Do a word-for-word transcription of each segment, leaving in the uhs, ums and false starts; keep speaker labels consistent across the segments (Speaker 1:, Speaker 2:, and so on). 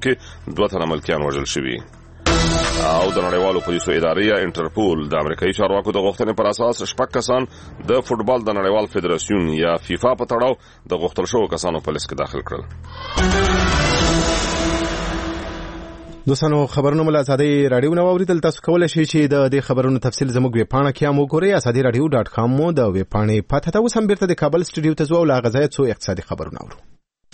Speaker 1: کې دوه تنه ملکیان وژل شوي. او د نړیوالو پولیسو ادارې انټرپول د امریکایي چارواکو د غوښتنې پر اساس شپږ کسان د فوټبال د نړیوال فدراسیون یا فیفا په تړاو د غوښتل شوو کسانو په لیست کې داخل کړل.
Speaker 2: دوستانو خبرونه مل ازادي رادیو نو اوریدل تاسو کولای شئ چې د دې خبرونو تفصیل زموږ ویب پاڼه کې هم وګورئ. ازادي رادیو ډاټ کام مو د ویب پاڼې پته ته وسم بیرته د کابل سټوډیو ته ځو او لا غزا څو اقتصادي خبرونه اورو.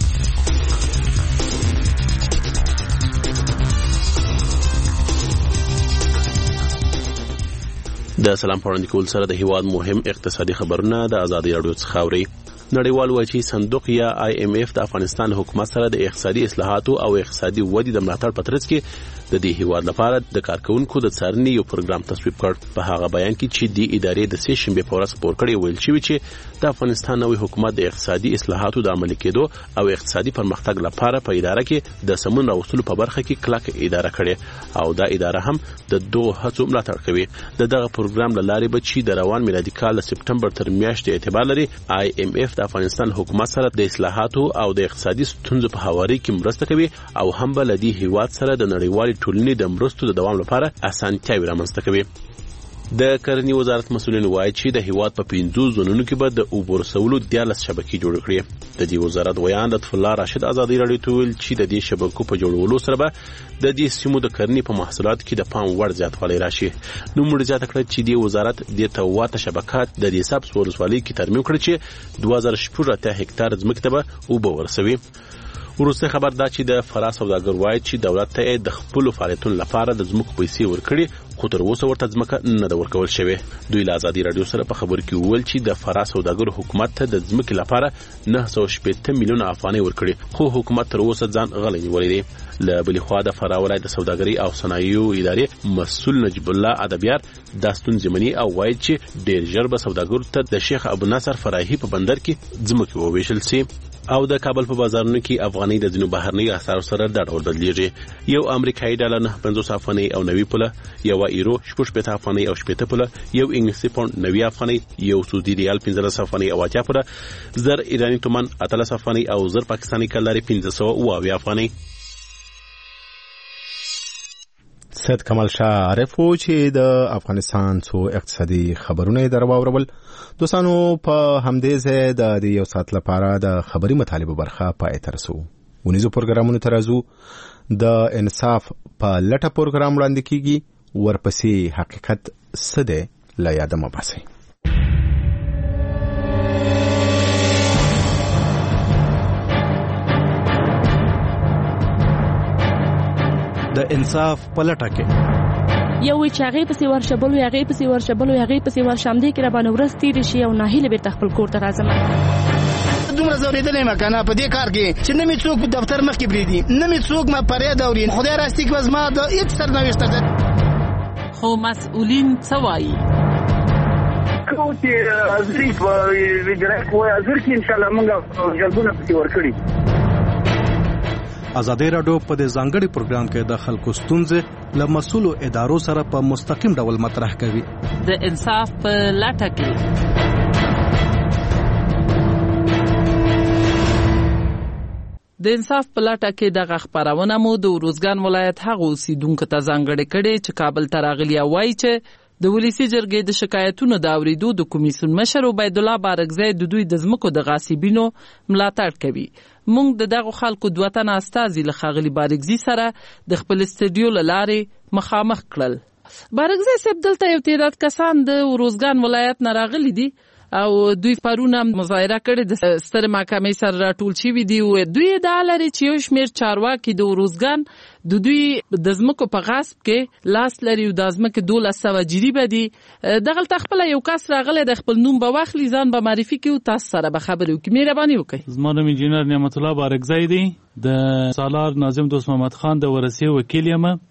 Speaker 3: د سلام پوره کول سره د هیواد مهم اقتصادي خبرونه د ازادي رادیو څخه اوري. نړیوال واچي صندوق یا آی ایم ایف د افغانستان حکومت سره د اقتصادي اصلاحاتو او اقتصادي ودې د ملاتړ په ترڅ کې د دې هیواد لپاره د کارکونکو د څارنې یو پروګرام تصویب کړ. په هغه بیان کې چې د ادارې د سې شنبه په ورځ خبر کړی ویل شوی چې د افغانستان نوې حکومت د اقتصادي اصلاحاتو د عملي کېدو او اقتصادي پرمختګ لپاره په اداره کې د سمون راوستلو په برخه کې کلک اداره کړي او دا اداره هم د دوه هڅو ملاتړ کوي. د دغه پروګرام له لارې به چې د روان میلادي کال سپټمبر تر میاشتې اعتبار لري آی ایم ایف د افغانستان حکومت سره د اصلاحاتو او د اقتصادي ستونزو په حواري کې مرسته کوي او هم بل د هیواد سره د نړیوالې ټولنې د مرستو د دوام لپاره اسانتیاوي رامنځته کوي. د کرنې وزارت مسؤلین وایي چې د هیواد په پنځو زونونو کې به د اوبو رسولو دیارلس شبکې جوړ کړي. د دې وزارت ویان لطف الله راشد ازادي رادیو ته ویل چې د دې شبکو په جوړولو سره به د دې سیمو د کرنې په محصولاتو کې د پام وړ زیاتوالی راشي. نو موږ زیاته کړه چې د وزارت د تواته شبکات د دې سب ولسوالۍ کې ترمیم کړي چې دوه زره شپږ اتیا هکتار ځمکه به اوبه ورسوي. وروسته خبر دا چې د فرا سوداګر وایي چې دولت ته د خپل فعالیتونو لپاره د ځمکو پیسې ورکړي خو تر اوسه ورته ځمکه نه ده ورکول شوې. دوی له ازادي رادیو سره په خبر کې وویل چې د فرا سوداګر حکومت ته د ځمکې لپاره نه سوه شپېته میلیونه افغانۍ ورکړي خو حکومت تر اوسه ځان غلی نیولی دی. له بلې خوا د فرا ولایت د سوداګرۍ او صنایعو ادارې مسؤل نجیب الله ادبیار دا ستونزې مني او وایي چې ډېر ژر به سوداګرو ته د شیخ ابو نصر فراهي په بندر کې ځمکې وویشل سي او د کابل په بازارونو کې افغانۍ د ځینو بهرنۍ اسعارو سره دا ډول بدلیږي. یو امریکایي ډالر نه پنځوس افغانۍ او نوي پوله، یو ایرو شپږ شپېته افغانۍ او شپېته پوله، یو انګلیسي پاونډ نوي افغانۍ، یو سعودي ریال پنځلس افغانۍ او اتیا پوله، زر ایراني تومان اتلس افغانۍ او زر پاکستاني کلدارې پنځه سوه اوه اویا افغانۍ.
Speaker 2: سید کمال شاه عارفو چې د افغانستان څو اقتصادي خبرونه در واورول. دوستانو په همدې ځای د یو ساعت لپاره د خبري مطالبه برخه پای ته رسو. ونیزو پروګرامونو ته راځو. د انصاف په لټه پروګرام وړاندې کیږي، ورپسې حقیقت څه دی له یاده مه باسئ.
Speaker 4: د انصاف په لټه کې
Speaker 5: یو چې هغه پسې ورشبلو هغه پسې ورشبلو هغه پسې ورشم دې کې را باندې ورس تیر شي او ناهیله به خپل کور ته راځم.
Speaker 6: دومره زوریدلې مکنه په دې کار کې چې نه می څوک دفتر مخ کې بریدي، نه می څوک ما پرې دوري. خدای راستي کې وزما د هیڅ سرنوشت ده.
Speaker 7: خو مسؤلین څه وایي؟
Speaker 8: کوم چې ازري په ویډرا کوی ازر کې ان شاء الله موږ جلبونه پسې ورکړي.
Speaker 4: ازادي رادیو په دې ځانګړي پروګرام کې د خلکو ستونزې له مسؤلو ادارو سره په مستقیم ډول مطرح کوي.
Speaker 7: د انصاف په لټه کې د انصاف په لټه کې دغه خبرونه مو د روزګان ولایت هغه اوسیدونکو ته ځانګړي کړي چې کابل ته راغلي وایي چې د ولسی جرګې د شکایتونو د اوریدو د کمیسیون مشر عبید الله بارکزی د دوی د ځمکو د غاصبینو ملاتړ کوي. مونږ د دغه خلکو دوه تنه استازي له خاغلی بارکزی سره د خپل استډیو لارې مخامخ کړل. بارکزی صاحب دلته یو تعداد کسان د روزګان ولایت نه راغلي دي او دوی پرونه مظاهره کړې د ستر محکمې سره راټول شوي دي. دوی دا لري چې یو شمېر چارواکي د روزګان د دوی د ځمکو په غصب کې لاس لري او د ځمکې دولس سوه جریبه دي. دغلته خپله یو کس راغلی د خپل نوم به واخلي، ځان به معرفي کړي او تاسو سره به خبرې وکړي. مهرباني وکړئ.
Speaker 9: زما نوم انجینر نعمت الله بارکزی دی، د سالار ناظم دوست محمد خان د ورثې وکیل یم.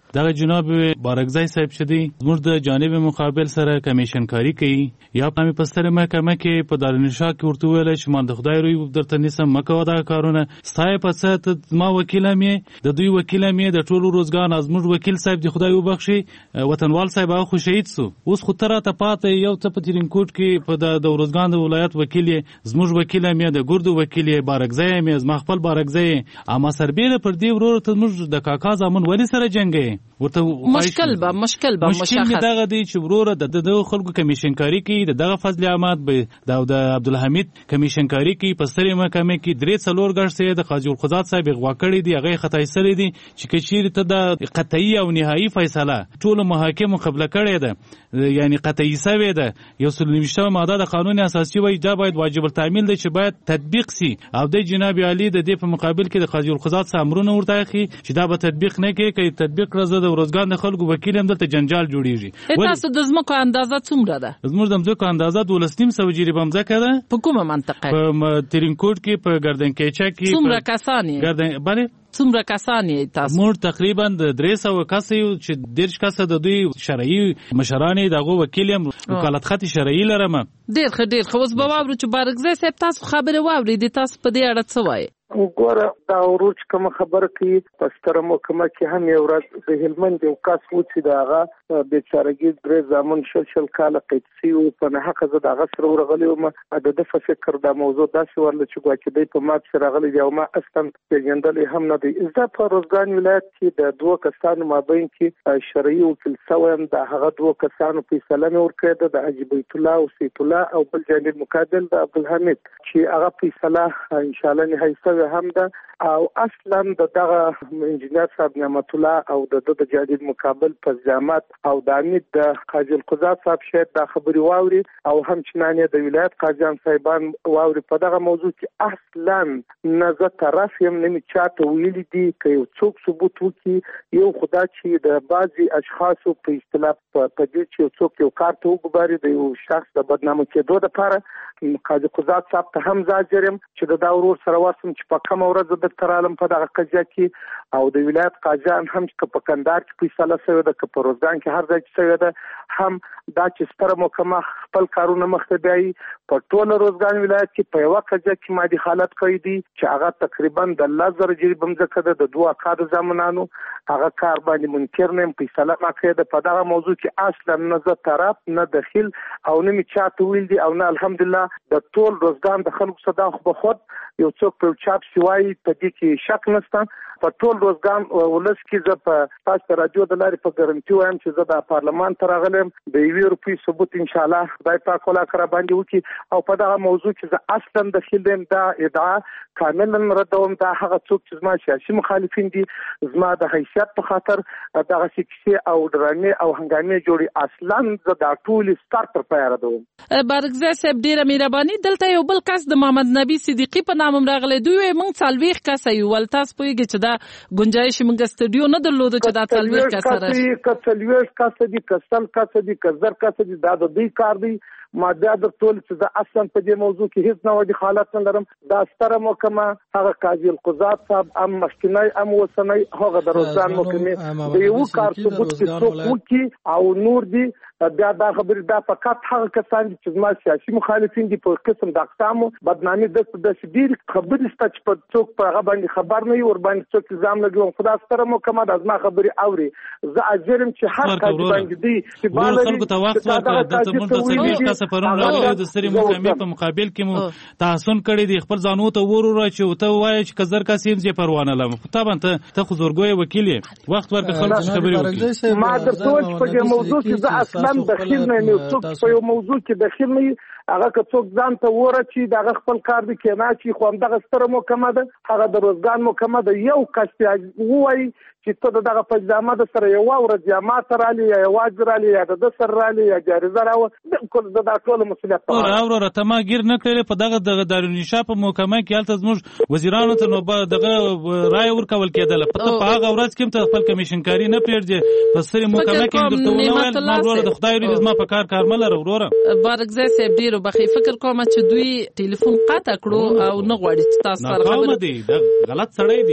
Speaker 9: دغه جناب بارکزی صاحب چې دی زموږ د جانب مقابل سره کمیشن کاری کوي یا په پستر محکمه کې په دارالانشا کې ورته ویل چې مان د خدای روی درته نسم مکو دا کارونه ستای په څه ما وکیل مې د دوی وکیل مې د ټولو روزګان ازموږ وکیل صاحب دی خدای وبخشي وطنوال صاحب خو شهید سو اوس خو تر ته پاتې یو څه په ترینکوټ کې په د روزګان د ولایت وکیل زموږ وکیل مې د ګردو وکیل بارکزی مې زما خپل بارکزی اما سربېره پر دې ورور ته موږ د کاکا زامن ولی سره جنگي ورته
Speaker 7: مشکل به مشکل به
Speaker 9: مشکل دغه دی چې ورور د دغه خلکو کمیشن کاری کوي دغه فضل احمد به د عبدالحمید کمیشن کاری کوي په ستري محکمه کې درې څلور غړي د قاضي القضات صاحب غوا کړی دی هغه خطای سره دی چې کچیر ته د قطعی او نهایی فیصله ټول محاکم قبل کړی ده یعنی قطعی سوی ده یو سل نوشته ماده د قانون اساسي وایي دا باید واجب التعمیل دی چې باید تطبیق سي او د جناب علی د دې په مقابل کې د قاضي القضات امرونه ورته اخی چې دا به تطبیق نه کوي کې تطبیق راځي د روزګان د خلکو وکیل هم دلته جنجال جوړیږي
Speaker 7: تاسو د زمکو اندازه څومره ده
Speaker 9: زموږ د زمکو اندازه دولس نیم سو جری بمځکه ده
Speaker 7: په کومه منطقه
Speaker 9: په ترینکوټ کې په ګردنکیچا کې
Speaker 7: څومره کسان یې
Speaker 9: ګردن بله
Speaker 7: څومره کسان یې تاسو
Speaker 9: موږ تقریبا د درې سوه کس یو چې دېرش کسه د دوی شرعي مشران یې دغه وکیل یم وکالت خط شرعي لرم
Speaker 7: ډېر ښه ډېر ښه اوس به واورو چې بارکزی صاحب تاسو خبرې واورېدې تاسو په دې اړه څه وایي
Speaker 10: وګوره دا ورور چې کومه خبره کوي په ستره محکمه کې هم یو ورځ د هلمند یو کس و چې د هغه بېچارهګي درې زامن شل شل کاله قید سوي وو په ناحقه زه د هغه سره ورغلی وم د ده په فکر دا موضوع داسې ورله چې ګواکې دی په ما پسې راغلی دی او ما اصلا پېژندلی هم نه دی زه په روزګان ولایت کې د دوه کسانو مابین کې شرعي وکیل سوی یم د هغه دوه کسانو فیصله مې ورکړې ده د حاجي بیت الله او سیف الله او بل جانب مقابل د عبدالحمید چې هغه فیصله انشاءالله نهایي سوې هم ده او اصلا د دغه انجینر صاحب نعمت الله او د د جانب مقابل په زعامت او د امید د قاضي القضات صاحب شاید دا خبري واوري او همچنان د ولایت قاضیان صاحبان واوري په دغه موضوع کې اصلا نه زه طرف یم نه مې چاته ویلي دي که یو څوک ثبوت وکړي یو خدا چې د بعضي اشخاصو په اصطلاح په دې چې یو څوک یو کار ته وګوري د یو شخص د بدنامه کېدو دپاره قاضي القضات صاحب ته هم زاجر یم چې د دا ورور سره ورسم چې په کومه ورځ د ترالم په دغه قضیه کې او د ولایت قاضیان هم چې په کندهار کې فیصله شوې ده که په روزګان کې هر ځای کې شوې ده هم دا چې ستره محکمه خپل کارونه مخته بیایي په ټوله روزګان ولایت کې په یوه قضیه کې مادي حالت کړی دي چې هغه تقریبا د لس زره جریبه مځکه ده د دوه اکادو زامنانو هغه کار باندې منکر نه یم فیصله ما کړې ده په دغه موضوع کې اصلا نه زه طرف نه دخیل او نه مې چاته ویل دي او نه الحمدلله د ټول روزګان د خلکو صدا خو به خود یو څوک په چاپ سوای په دې کې شک نشته په ټول روزګان ولس کې زه په تاسو رادیو د لارې په ګارنټي وایم چې زه د پارلمان ته راغلم د یوې روپۍ ثبوت انشاءالله خدای پاک ولاکه را باندې وکړي او په دغه موضوع کې زه اصلا دخیل یم دا ادعا کاملا ردوم دا هغه څوک چې زما سیاسي مخالفین دي زما د حیثیت په خاطر دغه کیسې او ډرامې او هنګامې جوړي اصلا زه دا ټول ستار تر پای ردوم
Speaker 7: بارکزی صاحب ډیره مهرباني دلته یو بل کس د محمد نبی صدیقي په نامم راغلی دوی موږ څلوېښت کسه یو ول تاسو پوهېږئ چې دا ګنجایش موږ سټوډیو نه درلوده چې دا څلوېښت کسه راشي
Speaker 10: که څلوېښت کسه دي که سل کسه دي که زر کسه دي دا د دوی کار دی ما بیا در ټول چې زه اصلا په دې موضوع کې هیڅ نه ودي حالت نه لرم دا ستره محکمه هغه قاضي القضات صاحب ام مخکنی ام اوسنی هغه د روزګان محکمې د یو کار ثبوت چې څوک وکړي او نور دي بیا دا خبرې دا فقط هغه کسان دي چې زما سیاسي مخالفین دي په قسم د اقسامو بدنامي د داسې ډېرې خبرې شته چې په څوک په هغه باندې خبر نه وي ورباندې څوک الزام لګوي خو دا ستره محکمه د زما خبرې اوري زه اجر یم چې هر قاضي باندې دي چې
Speaker 9: باندې خلکو ته وخت ورکړه دلته موږ ته څلوېښت کسه پرون راغلي د سترې محکمې په مقابل کې مو تحسن کړی دی خپل ځانو ته ور وروړه چې ته ووایې چې که زر کس یم زه پروا نه لرم خو طبعا ته ته خو زورګوی وکیل یې وخت ورکړه خلکو خبرې وکړي
Speaker 10: ما درته وویل چې په دې موضوع کې زه اصلا دخیل نه یم یو څوک په یو موضوع کې دخیل نه وي هغه که څوک ځان ته ورچي دغه خپل کار دی کې نه چې خو همدغه ستره محکمه ده هغه د روزګان محکمه ده یو کس ووایي چې ته دغه پجامه د سره یو ورځ یا ما سره رالي یا یوازې رالي یا د سر رالي یا جاریزه راو بالکل د ټول مسؤلیت
Speaker 9: په اور اور ته ما گیر نه کړل په دغه د دارالانشا په محکمه کې الته زموږ وزیرانو ته نو دغه رائے ورکول کېدل په هغه ورځ کې ته خپل کمیشن کاری نه پیړځي په سری محکمه کې درته ونه ما ورور د خدای دې زما په کار کارمل وروره
Speaker 7: بارکزی صاحب ډیرو بخي فکر کوم چې دوی ټلیفون قطع کړو او نه غواړي تاسو سره خبرې
Speaker 9: دي دا غلط سړی دی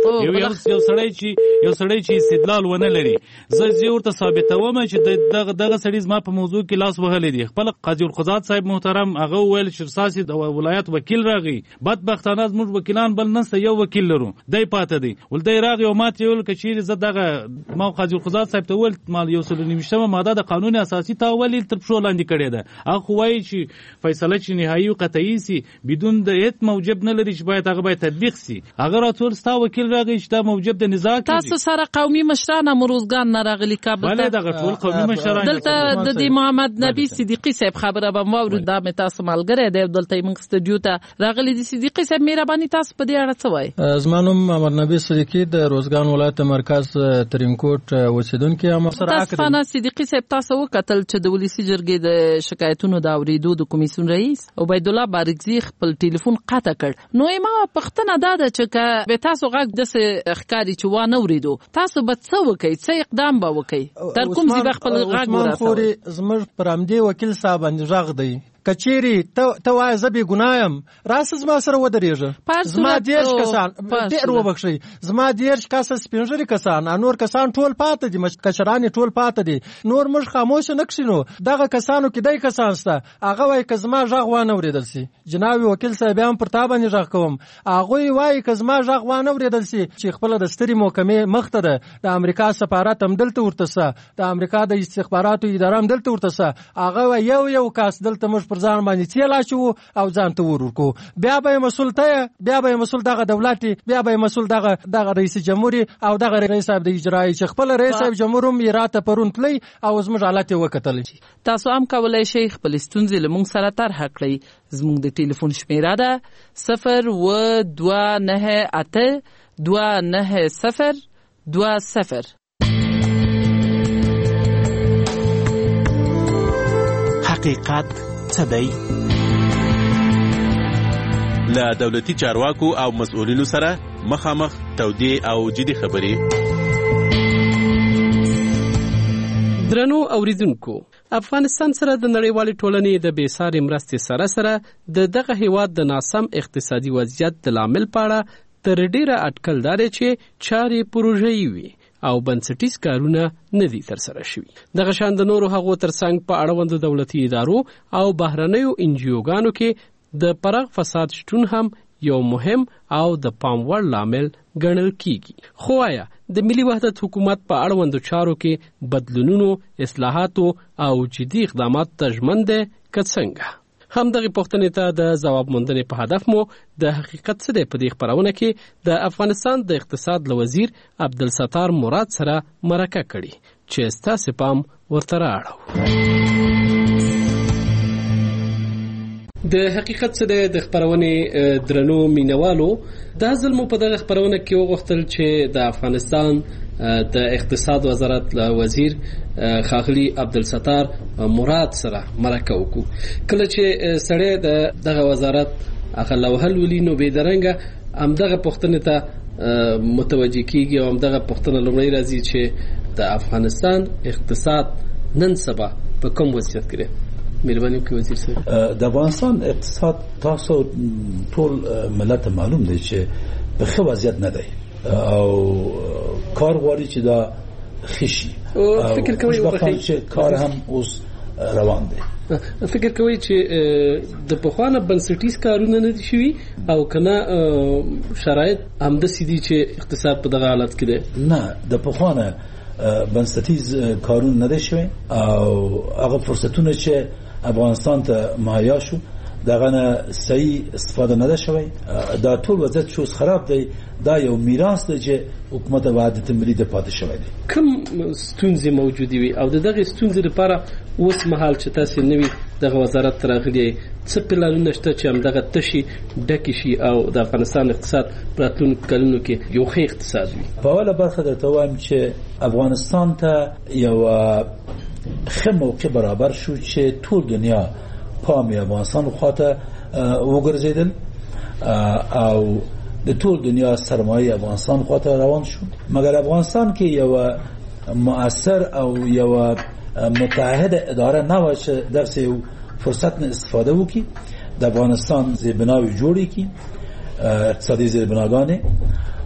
Speaker 9: یو یو سړی چې یو سړی چې استدلال ونه لري زه زه ورته ثابتوم چې دغه دغه سړی زما په موضوع کې لاس وهلی دی. خپل قاضي القضات صاحب محترم هغه ویل چې ساسي د ولایت وکیل راغی بدبختانه زموږ وکیلان بل نسته یو وکیل لرو دی پاته دی ول دی راغی او ماته ویل کچیر زه دغه ما قاضي القضات صاحب ته ویل مال یو سل نیمشتمه ماده د قانون اساسي تاویل تر پښو لاندې کړی ده هغه وایي چې فیصله چې نهایي او قطعي سي بدون د هیڅ موجب نه لري چې باید هغه باید تطبیق سي. هغه راټول ستا وکیل راغی چې دا موجب د نزاع کوي.
Speaker 7: تاسو سره قومي مشران امروزګان نه راغلي کابل ته
Speaker 9: بلې دغه ټول قومي مشران
Speaker 7: دلته د دې محمد نبی صدیقي صاحب خبره به مورد دا مې تاسو ملګری دی دلته موږ سټډیو ته راغلي دي. صدیقي صاحب مهرباني تاسو په دې اړه څه وایي؟
Speaker 11: زما نوم محمد نبی صدیقي د روزګان ولایت مرکز ترینکوټ اوسیدونکي یم.
Speaker 7: تاسو صدیقي صاحب تاسو وکتل چې د ولسی جرګې د شکایتونو د اوریدو د کمیسیون رئیس عبید الله بارکزی خپل ټلیفون قطع کړ. نو ما پښتنه دا ده چې به تاسو غږ د ښکاری چې و نه اوریدو تاسو به څه وکړئ څه اقدام به وکړئ تر کوم ځای خپل غږ ورسوي؟
Speaker 11: زموږ پر همدې وکیل صاحب باندې غږ دی کچيري ته ته وای زبي ګنایم راسز ما سره ودرېږه زما دیرش کسان ډېر وبخشي زما دیرش کسان سپینځري کسان انور کسان ټول پاتې دي مش کچراني ټول پاتې دي نور موږ خاموش نکښینو دغه کسانو کې دای کسان سته هغه وای که زما غږ وانه اوریدل سي جناب وکیل صاحب هم پر تا باندې غږ کوم هغه وای که زما غږ وانه اوریدل سي چې خپل د ستري محکمې مخته ده د امریکا سفارت هم دلته ورته سه د امریکا د استخباراتو اداره هم دلته ورته سه هغه وای یو یو کاس دلته موږ پر ځان باندې تیلا شو او ځان ته ورکو بیا به مسؤل ته بیا به مسؤل دغه دولتي بیا به مسؤل دغه دغه رئیس جمهوریت او دغه رئیس صاحب د اجرایی چې خپل رئیس صاحب جمهور هم راته پرون پلی او زموږ حالت وکتل.
Speaker 7: تاسو هم کولای شئ خپل ستونزې له موږ سره طرح کړئ. زموږ د ټلیفون شمیره ده صفر و دوه نه اته دوه نه صفر دوه صفر.
Speaker 12: حقیقت څه دی؟
Speaker 3: له دولتي چارواکو او مسؤلینو سره مخامخ تودې او جدي خبرې.
Speaker 13: درنو اوریدونکو افغانستان سره د نړیوالې ټولنې د بېسارې مرستې سره سره د دغه هیواد د ناسم اقتصادي وضعیت د لامل په اړه تر ډیره اټکل داري چې چارې پروژې وي او بنسټیز کارونه نه دي ترسره شوي. دغه شان د نورو هغو ترڅنګ په اړوندو دولتي ادارو او بهرنیو انجیوګانو کې د پراخ فساد شتون هم یو مهم او د پام وړ لامل ګڼل کیږي. خو آیا د ملي وحدت حکومت په اړوندو چارو کې بدلونونو، اصلاحاتو او جدي اقدامات ته ژمن دی که څنګه؟ همدغه پوښتنې ته د ځواب موندنې په هدف مو د حقیقت څه دی په دې خپرونه کې د افغانستان د اقتصاد له وزیر عبدالستار مراد سره مرکه کړې چې ستاسې پام ورته رااړو. د حقیقت څه دی د خپرونې درنو مینوالو دا ځل مو په دغه خپرونه کې وغوښتل چې د افغانستان د اقتصاد وزارت له وزیر ښاغلي عبدالستار مراد سره مرکه وکړو. کله چې سړی د دغه وزارت هغه لوحه لولي نو بېدرنګه همدغه پوښتنې ته متوجه کیږي او همدغه پوښتنه لومړی راځي چې د افغانستان اقتصاد نن سبا په کوم وضعیت کې دی؟ مهرباني وکړئ وزیر صاحب.
Speaker 14: د افغانستان اقتصاد تاسو ټول ملت معلوم دی چې په ښه وضعیت نه دی او کار غواړي چې دا خشي.
Speaker 13: فکر کوي
Speaker 14: چې کار هم اوس روان دی.
Speaker 13: فکر کوي چې د پخوانه بنسټیز کارونه نه دي شوي او کنه شرایط همداسې دي چې اقتصاد په دغه حالت کې دی؟
Speaker 14: نه، د پخوانه بنسټیز کارونه نه دي شوي او هغه فرصتونه چې افغانستان ته مهیا شو دغه نه صحیح استفاده نه ده شوی. دا ټول وضعیت شو خراب دی. دا یو میراث دی چې حکومت وحدت ملي د پاتې شوی دی.
Speaker 13: کوم ستونزې موجودې وي او د دغه ستونزې لپاره اوس مهال چې تاسو نوي دغه وزارت راغلی څه پلانونه شته چې همدغه تشي ډکې شي او د افغانستان اقتصاد په راتلونکو کلونو کې یو ښه اقتصاد وي؟
Speaker 14: په اوله برخه درته وایم چې افغانستان ته یو ښه موقع برابر شو چې ټول دنیا پام افغانستان خواته وګرځیدل او د ټول دنیا سرمایه افغانستان خواته روان شو. مګر افغانستان کې یو مؤثر او یو متعهد اداره نه و چې دغه یو فرصت نه استفاده وکړي د افغانستان زیربناوي جوړې کړي، اقتصادي زیربناګانې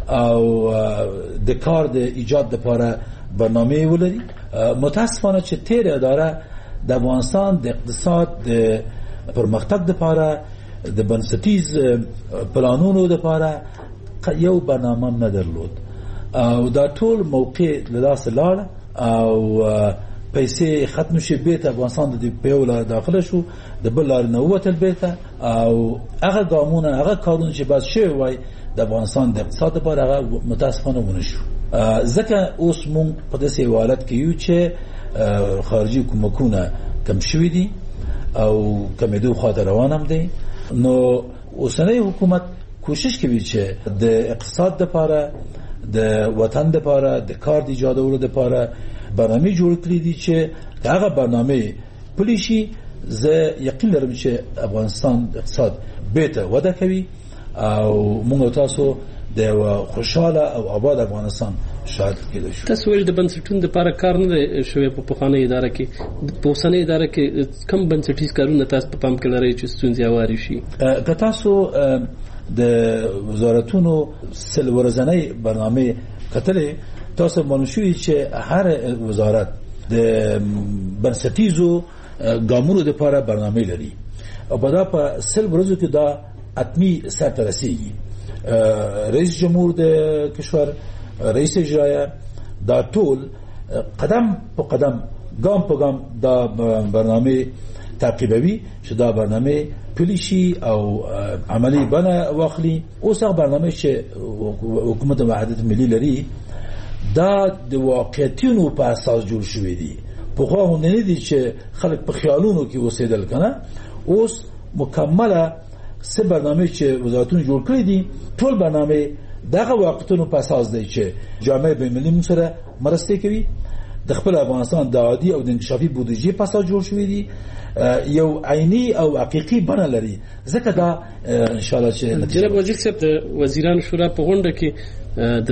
Speaker 14: او د کار د ایجاد لپاره برنامه ولري. متاسفانه چې تیر اداره د افغانستان د اقتصاد د پرمختګ لپاره د بنسټیز پلانونو لپاره یو برنامه نه درلود او دا ټول موقع له لاسه لاړ او پیسې ختم شي. بیت افغانستان د پیوله داخله شو، د بل لار نه وته بیت او هغه ګامونه هغه کارونه چې باید شوی وای د افغانستان د اقتصاد لپاره هغه متاسفانه ونه شو. ځکه اوس مونږ په داسې حالت کې یو چې خارجي کومکونه کم شوي دي او کمېدو خواته روان هم دی. نو اوسنۍ حکومت کوشش کوي چې د اقتصاد لپاره د وطن لپاره د کار د ایجادولو لپاره برنامه جوړ کړی دي چې هغه برنامه پلي شي. زه یقین لرم چې افغانستان اقتصاد بیرته وده کوي او موږ تاسو د خوشاله او آباد افغانستان شاهد کېدای شو.
Speaker 13: تاسو ویل د بنسټونو لپاره کار نه شوی په پخوانۍ اداره کې، په اوسنۍ اداره کې کم بنسټیز کارونه تاسو په پام کې لرئ چې ستونزې هوارې شي؟
Speaker 14: که تاسو د وزارتونو سل ورځنۍ برنامه کتلې تاسو معلوم شوي چې هر وزارت د بنسټیزو ګامونو لپاره برنامه لري او په دا په سل ورځو کې دا اتمی سرته رسیږي. رئیس جمهور د کشور، رئیس اجرایه، دا ټول قدم په قدم ګام په ګام دا برنامه تعقیبوي چې دا برنامه پلي شي او عملی بنه واخلي. اوس هغه برنامه چې حکومت وحدت ملي لري دا د واقعیتونو په اساس جوړ شوی دی. په خو نه دي چې خلک په خیالونو کې اوسېدل کنه. اوس مکمله سه برنامه چې وزارتونه جوړ کړی دي ټول برنامه دغه واقعیتونو په اساس دی چې جامعه بین‌المللي سره مرسته کوي. د خپل افغانستان د عادي او د انکشافي بودیجې په اساس جوړ شوی دی، یو عیني او حقيقي بڼه لري. ځکه دا ان شاء الله چې
Speaker 13: جناب وزیر صاحب د وزیران شورا په غونډه کې د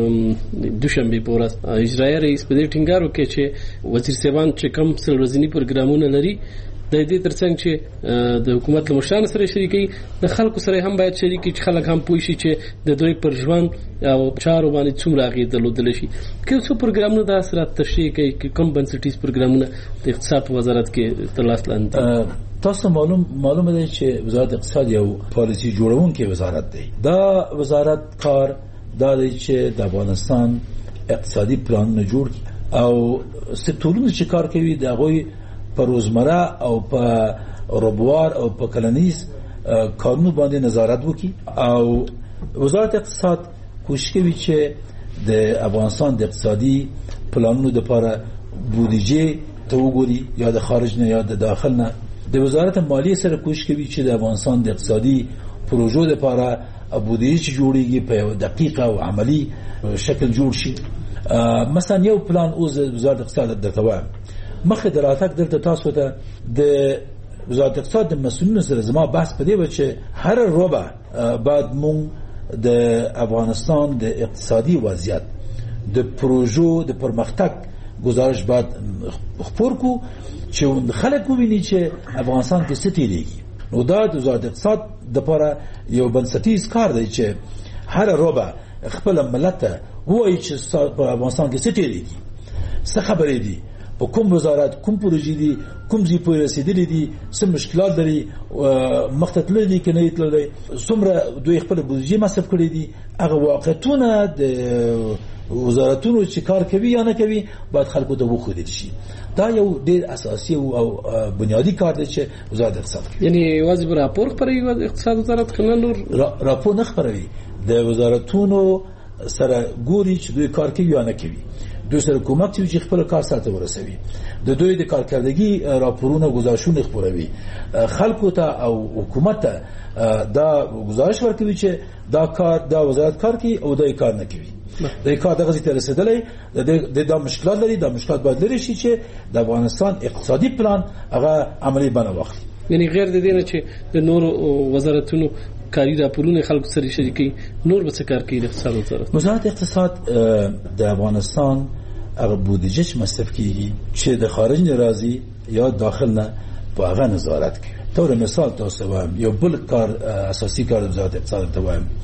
Speaker 13: دوشنبه په ورځ اجرایي رئیس په دې ټینګار وکړ چې وزیر صاحبان چې کم څل ورځنی پروګرامونه لري د دې ترڅنګ چې د حکومت له مشرانو سره شریکي، د خلکو سره هم باید شریکي چې خلک هم پوه شي چې د دوی پر ژوند او چارو باندې څومره اغېز درلودلی شي. که څو پروګرامونه د اثرات تشریح کوي چې کوم بنسټیز پروګرامونه د اقتصاد په وزارت کې تر لاس لاندې.
Speaker 14: تاسو معلوم معلومه ده چې وزارت اقتصاد یو پالیسی جوړونکی وزارت دی. دا وزارت کار دا دی چې د افغانستان اقتصادي پلانونه جوړ او سکتورونه چې کار کوي د هغوی په روزمره او په ربوار او په کلنیز کارونو باندې نظارت وکړي. او وزارت اقتصاد کوشش کوي چې د افغانستان د اقتصادي پلانونو لپاره بودیجه ته وګوري، یا د خارج نه یا د داخل نه. د وزارت مالیه سره کوشش کوي چې د افغانستان د اقتصادي پروژو لپاره بودیجه جوړیږي په یو دقیقه او عملی شکل جوړ شي. مثلا یو پلان اوس وزارت اقتصاد درته وایم. مخکې د راتګ دلته تاسو ته د وزارت اقتصاد د مسؤلینو سره زما بحث په دې و چې هر ربع بعد مونږ د افغانستان د اقتصادي وضعیت د پروژو د پرمختګ گزارش بعد خپور کو چې خلک وویني چې افغانستان کې څه تیریږي. نو دا د وزارت اقتصاد لپاره یو بنسټیز کار دی چې هر ربع خپل ملت وایي چې په افغانستان کې څه تیریږي، څه خبرې دي، په کوم وزارت کوم پروژې دي، کوم ځای پورې رسیدلې دي، څه مشکلات لري، مخته تللي دي که نه تللي، څومره دوی خپل بودیجه مصرف کړي دي. هغه واقعیتونه د وزارتونو چې کار کوي یا نه کوي باید خلکو ته وښودل شي. دا یو ډېر اساسي او بنیادی کار دی چې وزارت اقتصاد کوي.
Speaker 13: یعنی یوازې به راپور خپروي اقتصاد وزارت که نه نور
Speaker 14: راپور نه خپروي، د وزارتونو سره ګوري چې دوی کار کوي یا نه کوي. دوی سره کومک کوي چې خپل کار سره ورسوي. د دوی د کارکردګي راپورونه گزارشونه خپروي خلکو ته او حکومت ته. دا گزارش ورکوي چې دا کار دا وزارت کار کوي او دا کار نه کوي. د کار دغه ځای ته رسیدلی د دا مشکلات لري. دا مشکلات باید لري شي چې د افغانستان اقتصادي پلان هغه عملی بڼه واخلي.
Speaker 13: یعنی غیر د دې نه چې د نور وزارتونو کاری راپورونه خلکو سره شریکي، نور به څه کار کوي د اقتصاد وزارت؟
Speaker 14: وزارت اقتصاد د افغانستان هغه بودیجه چې مصرف کیږي چې د خارج نه راځي یا داخل نه په هغه نظارت کوي. طور مثال تاسو وایم یو بل کار اساسي کار وزارت اقتصاد ته وایم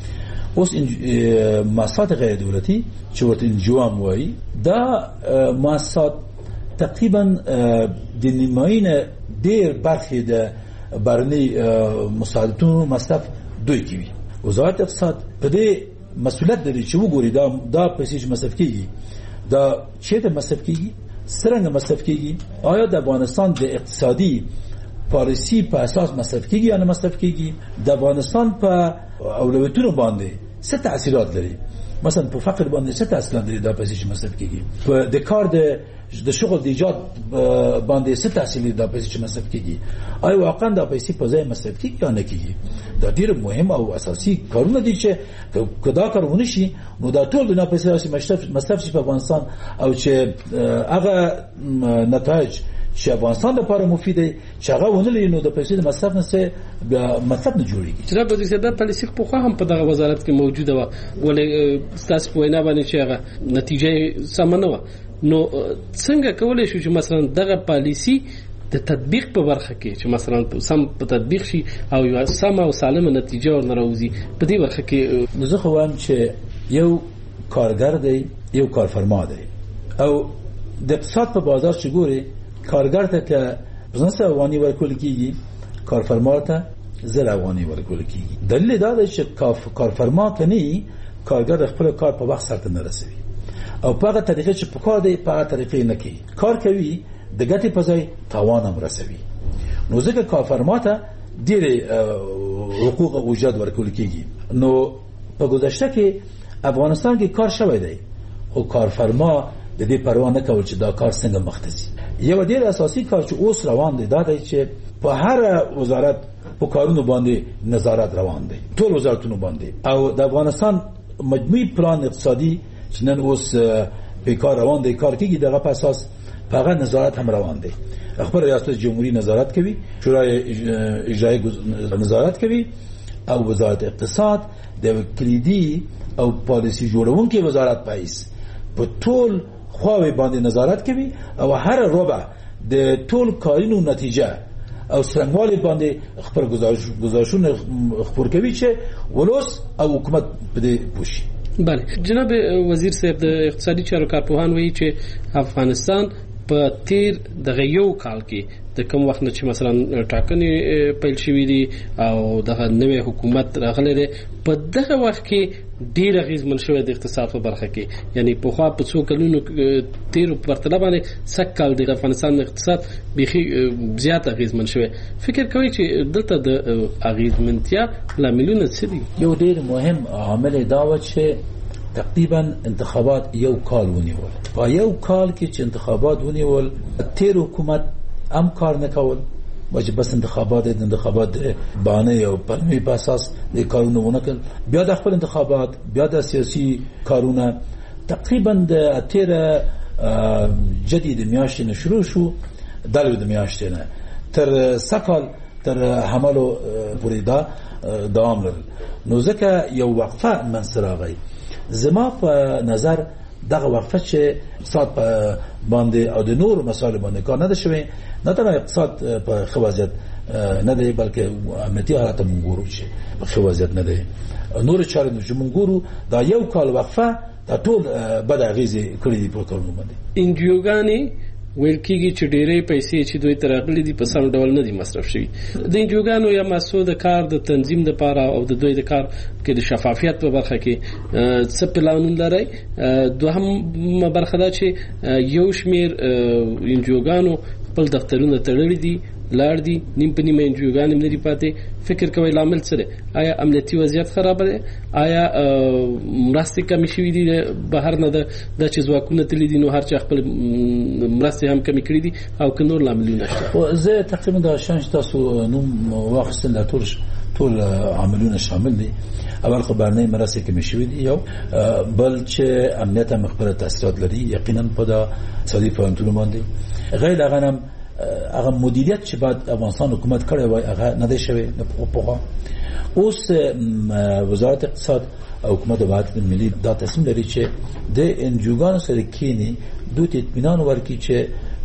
Speaker 14: اوس مؤسسات غیر دولتي چې ورته انجوام وایي دا مؤسسات تقریبا د نیماینه ډېر برخې د بهرني مساعدتونو مصرف دوی کوي. وزارت اقتصاد په دې مسؤلیت لري چې وګوري دا دا پیسې چې مصرف کیږي دا چیرته مصرف کیږي، څنګه مصرف کیږي، آیا د افغانستان د اقتصادي پالیسی په اساس مصرف کیږي یا نه مصرف کیږي، د افغانستان په اولویتونو باندې څه تاثیرات لري، مثلا په فقر باندې څه تاثیرات لري دا پیسې چې مصرف کیږي، په د کار د د شغل د ایجاد باندې څه تاثیر لري دا پیسې چې مصرف کیږي، آیا واقعا دا پیسې په ځای مصرف کیږي یا نه کیږي. دا ډیر مهم او اساسي کارونه دي چې کدا کارونه شي نو دا ټول د پیسې راشي مصرف مصرف شي په افغانستان او چې هغه نتایج چې افغانستان لپاره مفید دي چې هغه ونه لري نو د پیسې د مصرف نه څه مطلب نه جوړیږي.
Speaker 13: جناب وزیر دا پالیسي په خو هم په دغه وزارت کې موجوده و ولې تاسو په وینا باندې چې هغه نتیجه سمونه و نو څنګه کولای شو چې مثلا دغه پالیسي د تطبیق په برخه کې چې مثلا سم په تطبیق شي او یو سم او سالمه نتیجه ورنروزي په دې برخه کې.
Speaker 14: زه خو وایم چې یو کارګر دی یو کارفرما دی او د اقتصاد په بازار چې ګوري کارګر ته که بزنس افغاني ورکول کیږي کارفرما ته زر افغاني ورکول کیږي. دلیل دا دی چې کارفرما کني کارګر خپل کار په وخت سره نه رسوي او په هغه طریقې چې په کار دی په هغه طریقې نه کوي، کار کوي د ګټې په ځای تاوان هم رسوي. نو ځکه کارفرما ته ډېر حقوق او اجرت ورکول کیږي. نو په گذشته کې افغانستان کې کار شوی دی خو کارفرما د دې پروا نه کول چې دا کار څنګه مخ ته ځي. یو ډېر اساسي کار چې اوس روان دی دا دی چې په هر وزارت په کارونو باندې نظارت روان دی، ټول وزارتونو باندې، او د افغانستان مجموعي پلان اقتصادي چې نن اوس په کار روان دی کار کیږي دغه په اساس هغه نظارت هم روان دی. خبر ریاست جمهوریت نظارت کوي، شورای اجرایی نظارت کوي او وزارت اقتصاد د کلیدي او پالیسی جوړونکي وزارت پایس په ټول خواوې باندې نظارت کوي او هر ربع د ټول کارونو نتیجه او څنګهوالی باندې خبر گزارشونه خبر کوي چې ولوس او حکومت په دې پوښي.
Speaker 13: بله جناب وزیر صاحب د اقتصادي چارو کارپوهان وایي چې افغانستان په تیر دغه یو کال کې د کوم وخت نه چې مثلا ټاکنې پیل شوې دي او دغه نوې حکومت راغلی دی په دغه وخت کې ډېر اغېزمن شوی د اقتصاد په برخه کې، یعنی پخوا په څو کلونو تیرو په پرتله باندې سږ کال د افغانستان اقتصاد بیخي زیات اغېزمن شوی. فکر کوئ چې دلته د اغېزمنتیا لاملونه څه دي؟
Speaker 14: یو ډېر مهم عامل دا و چې تقریبا انتخابات یو کال ونیول. په یو کال کې چې انتخابات ونیول تیر حکومت هم کار نه کول چې بس انتخابات د انتخابات باندې او پرمې په اساس د کارونو ونکړ، بیا د خپل انتخابات بیا د سیاسي کارونه تقریبا د تیر جدید میاشتې نه شروع شو دلو د میاشتې نه تر سکال تر حملو پورې دا دوام لرل. نو ځکه یو وقفه منځ راغی. زما په نظر دغه وقفه چې اقتصاد باندې او د نور مسایل باندې کار نه شوی، نه تنها اقتصاد په ښه وضعیت نه دی بلکې امنیتي حالت هم ګورو چې په ښه وضعیت نه دی، نور چارې چې موږ ګورو دا یو کال وقفه دا ټول بد اغېزې کړې دي په کارونو باندې.
Speaker 13: انجیوګانې ویل کېږي چې ډېرې پیسې چې دوی ته راغلي دي په سم ډول نه دي مصرف شوي. د انجیوګانو یا مؤسسو د کار د تنظیم دپاره او د دوی د کار کې د شفافیت په برخه کې څه پلانونه لرئ؟ دوهمه برخه دا چې یو شمېر انجیوګانو خپل دفترونه تړلي دي لاړ دي، نیم په نیمه انجیوګانې هم نه دي پاتې. فکر کوئ لامل څه دی؟ آیا امنیتي وضعیت خرابه دی؟ آیا مرستې کمې شوي دي بهر نه ده دا چې ځواکونه تللي دي نو هر چا خپل مرستې هم کمې کړي دي او که نور لاملونه شته؟
Speaker 14: زه تقریبا دا شان چې تاسو نوم واخیستل دا ټول ټول عاملونه شامل دي. اول خو بهرنۍ مرستې کمې شوي دي، یو بل چې امنیت هم خپله تاثیرات لري یقینا په دا اقتصادي فعالیتونو باندې. غیر هغه هم هغه مدیریت چې بعد افغانستان حکومت کړی وای هغه نه دی شوی په خوا. اوس وزارت اقتصاد او حکومت وحدت ملي دا تصمیم لري چې د انجوګانو سره کینی دوی ته اطمینان ورکړي چې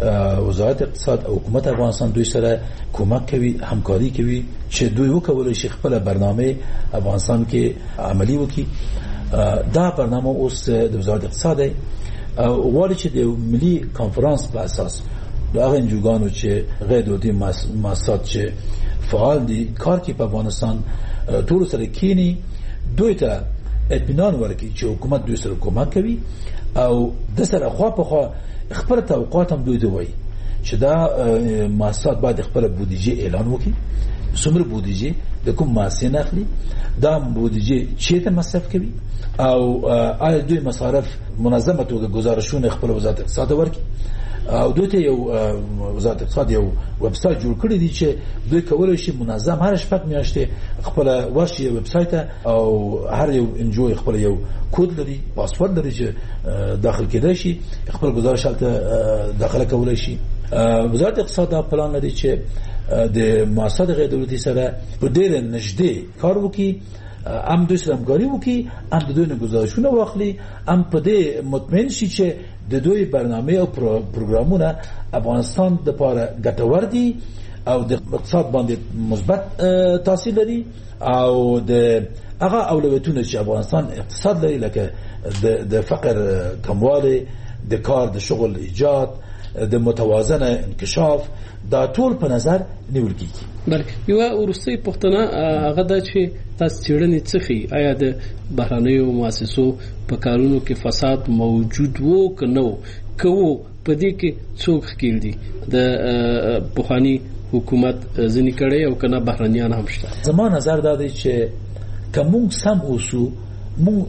Speaker 14: وزارت اقتصاد او حکومت افغانستان دوی سره کومک کوي، همکاري کوي چې دوی وکولای شي خپل برنامه افغانستان کې عملی وکړي. دا برنامه اوس د وزارت اقتصاد غواړي چې د ملي کانفرنس په اساس د هغه انجوګانو چې غیر دولتي مؤسسات چې فعال دي کار کوي په افغانستان ټول سره کینی، دوی ته اطمینان ورکړي چې حکومت دوی سره کومک کوي او د سره خوا په خوا خپل توقعات هم دوی ته وایي چې دا مؤسسات باید خپل بودیجه اعلان وکړي، څومره بودیجه د کوم مؤسسې نه اخلي، دا بودیجه چیرته مصرف کوي او آیا دوی مصارف منظمه توګه گزارشونه خپل وزارت اقتصاد ورکړي. او دوی ته یو وزارت اقتصاد یو ویب سایټ جوړ کړی دی چې دوی کولای شي منظم هر شپږ میاشتې خپل ورشي ویب سایټ او هر یو انجوی خپل یو کود لري، پاسورډ لري چې داخل کېدای شي، خپل گزارش هلته داخله کولای شي. وزارت اقتصاد دا پلان لري چې د مؤسسات غیر دولتي سره په ډېر نږدې کار وکړي، هم دوی سره همکاري وکړي، هم د دوی نه گزارشونه واخلي، هم په دې مطمئن شي چې د دوی برنامه او پروګرامونه افغانستان لپاره ګټور دي او د اقتصاد باندې مثبت تاثیر لري او د هغه اولویتونه چې افغانستان اقتصاد لري لکه د فقر کموالی، د کار د شغل ایجاد، د متوازنه انکشاف، دا ټول په نظر نیول کیږي.
Speaker 13: بلکې یو ورستی پښتنه هغه د چې تاسو چیرنې څخه آیا د بهرانیو مؤسسو په کارونو کې فساد موجود وو که نه وو، که وو په دې کې څوک ښکیل دي د پخواني حکومت ځینې کړی او که نه بهرانیان هم شته؟
Speaker 14: زما نظر دا دی چې که موږ سم اوسو، موږ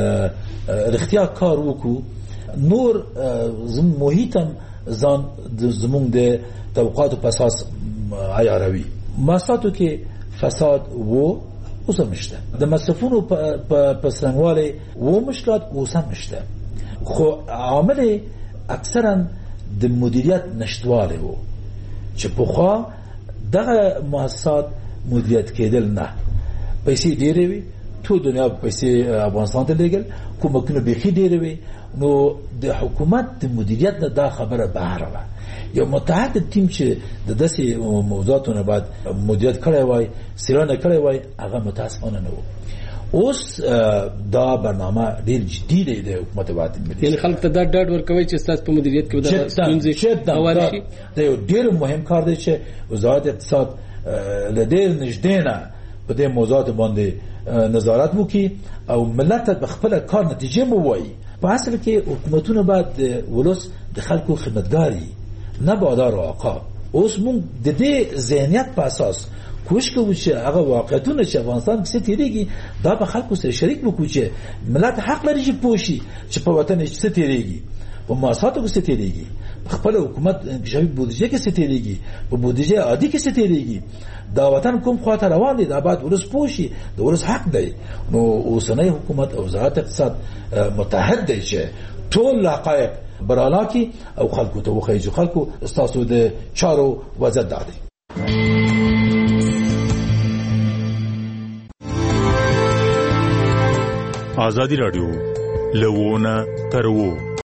Speaker 14: رښتیا کار وکړو، نور زموږ محیط هم ځان زموږ د توقعاتو په اساس عیاروي. مؤسساتو کې فساد وو، اوس هم شته، د مصرفونو په څرنګوالي وو مشکلات اوس هم شته، خو عامل اکثرا د مدیریت نشتوالی وو چې پخوا دغه مؤسسات مدیریت کېدل نه، پیسې ډېرې وي، ټول دنیا پیسې افغانستان ته لېږل، کومکونه بیخي ډېرې وي، نو د حکومت د مدیریت نه دا خبره بهره وه. یو متحد ټیم چې د داسې موضوعاتو نه باید مدیریت کړی وای، څېړنه کړی وای، هغه متاسفانه نه و. اوس دا برنامه ډېر جدي دی د حکومت باید،
Speaker 13: یعنې خلک ته دا ډاډ ورکوي چې ستاسو په مدیریت کې به دغه ستونزې هوارې شي.
Speaker 14: دا یو ډېر مهم کار دی چې وزارت اقتصاد له ډېر نږدې نه په دې موضوعاتو باندې نظارت وکړي او ملت ته خپله کار نتیجې مو وایي. په اصل کې حکومتونه باید د ولس د خلکو خدمتګاري، نه بادار او عقاب. اوس موږ د دې ذهنیت په اساس کوشش کوو چې هغه واقعیتونه چې افغانستان کې تیریږي دا په خلکو سره شریک وکړو چې ملت حق لري چې پوه شي چې په وطن کې څه تیریږي، په مؤسساتو کې څه تیریږي، په خپل حکومت انکشافي بودیجه کې څه تیریږي، په بودیجه عادي کې څه تیریږي، دا وطن کوم خواته روان دی، دا باید ولس پوه شي، د ولس حق دی. نو اوسنی حکومت او وزارت اقتصاد متحد دی چې ټول حقایق برالا کی او خلکو ته وښایي چې خلکو ستاسو د چارو وضعیت دا دی.
Speaker 15: آزادی رادیو لوونه تر وو